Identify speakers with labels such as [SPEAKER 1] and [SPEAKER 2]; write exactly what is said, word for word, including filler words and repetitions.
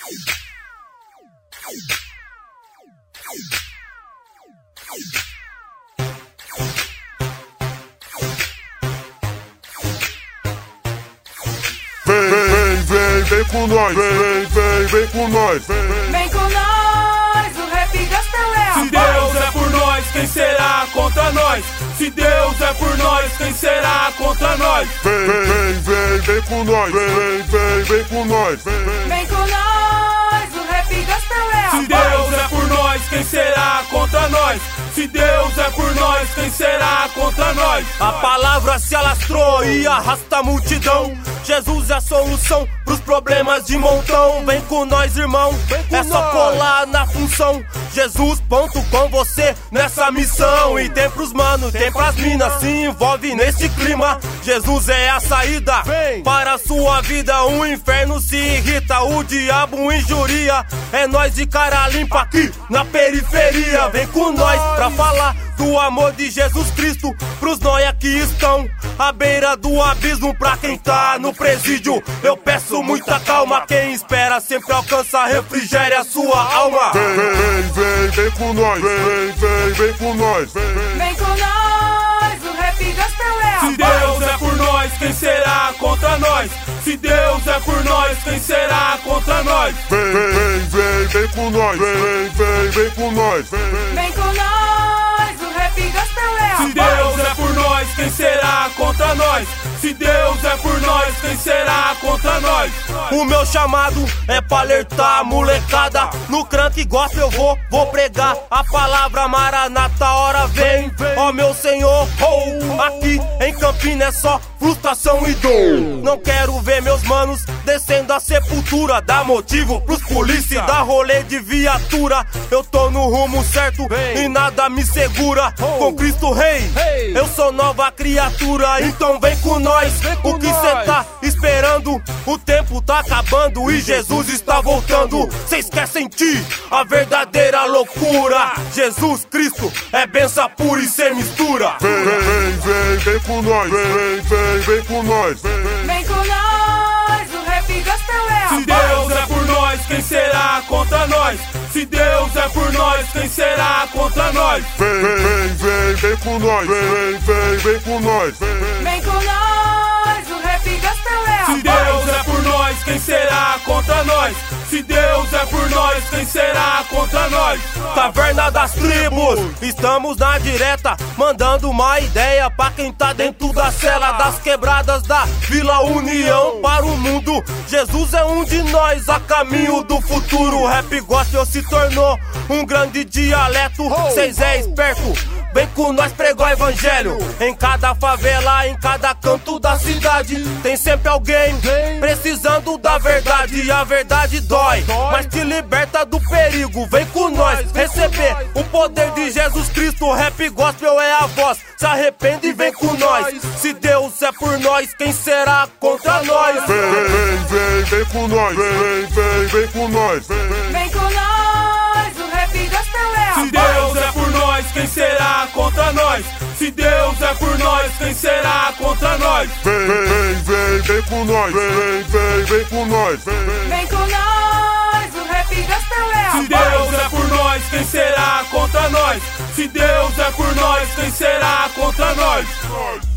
[SPEAKER 1] Vem, vem, vem, vem com nós, vem, vem, vem com nós, vem,
[SPEAKER 2] vem com nós, o rap gospel é a
[SPEAKER 3] Se Deus é por nós, quem será contra nós? Se Deus é por nós, quem será contra nós?
[SPEAKER 1] Vem, vem, vem, vem com nós, vem, vem, vem com nós, vem,
[SPEAKER 2] vem com nós, o rap gospel é a
[SPEAKER 3] Se Deus é por nós, quem será contra nós? Se Deus é por nós, quem será contra nós? A palavra se alastrou e arrasta a multidão. Jesus é a solução pros problemas de montão. Vem com nós, irmão, é só colar na função. Jesus, ponto com você nessa missão. E tem pros manos, tem pras minas, se envolve nesse clima. Jesus é a saída para a sua vida. O inferno se irrita, o diabo injuria. É nós de cara limpa aqui na periferia. Vem com nós pra falar do amor de Jesus Cristo pros nóia que estão à beira do abismo. Pra quem tá no presídio, eu peço muita calma. Quem espera sempre alcança, refrigere a sua alma.
[SPEAKER 1] Vem, vem, vem, vem com nós, vem, vem, vem com nós, vem,
[SPEAKER 2] vem com nós, o rap gospel é a
[SPEAKER 3] Se Deus é por nós, quem será contra nós? Se Deus é por nós, quem será contra nós?
[SPEAKER 1] Vem, vem, vem, vem com nós, vem, vem, vem com nós, vem,
[SPEAKER 2] vem com nós, o rap gospel é a
[SPEAKER 3] Se Deus é por nós, quem será contra nós? Se Deus é por nós, quem será contra nós? O meu chamado é pra alertar a molecada. No crank gospel eu vou, vou pregar a palavra maranata, a hora vem, ó meu Senhor. Oh, aqui em Campinas é só frustração e dor. Não quero ver meus manos descendo a sepultura. Dá motivo pros polícia, dá rolê de viatura. Eu tô no rumo certo e nada me segura. Com Cristo Rei, eu sou nova criatura. Então vem com nós, o que cê tá esperando? O tempo tá acabando e Jesus está voltando. Cês querem sentir a verdadeira loucura? Jesus Cristo é benção pura e sem mistura.
[SPEAKER 1] Vem, vem, vem, vem com nós, vem, vem, vem com nós, vem,
[SPEAKER 2] vem com nós, o rap gospel é a
[SPEAKER 3] Se Deus é por nós, quem será contra nós? Se Deus é por nós, quem será contra nós?
[SPEAKER 1] Vem, vem, vem, vem com nós, vem, vem, vem com nós, vem,
[SPEAKER 2] vem com nós, o rap gospel é a
[SPEAKER 3] Se Deus é por nós, quem será contra nós? Se Deus é por nós, quem será contra nós? Taverna das Tribos, estamos na direta, mandando uma ideia pra quem tá dentro da cela das quebradas da Vila União para o mundo. Jesus é um de nós, a caminho do futuro. O rap gospel se tornou um grande dialeto. Cês é esperto, vem com nós pregar o evangelho. Em cada favela, em cada canto da cidade, tem sempre alguém precisando da verdade. E a verdade dói, mas te liberta do perigo. Vem com nós receber o poder de Jesus Cristo. O rap gospel é a voz, se arrepende e vem com nós. Se Deus é por nós, quem será contra nós?
[SPEAKER 1] Vem, vem, vem, vem com nós, vem, vem, vem com nós, vem,
[SPEAKER 2] vem com nós, o rap gospel é a
[SPEAKER 3] Se Deus é por nós, quem será contra nós? Se Deus é por nós, quem será contra nós?
[SPEAKER 1] Vem, vem, vem, vem com nós, vem, vem, vem com nós, vem,
[SPEAKER 2] vem com nós, o rap gospel é a
[SPEAKER 3] Se Deus é por nós, quem será contra nós? Se Deus é por nós, quem será contra nós?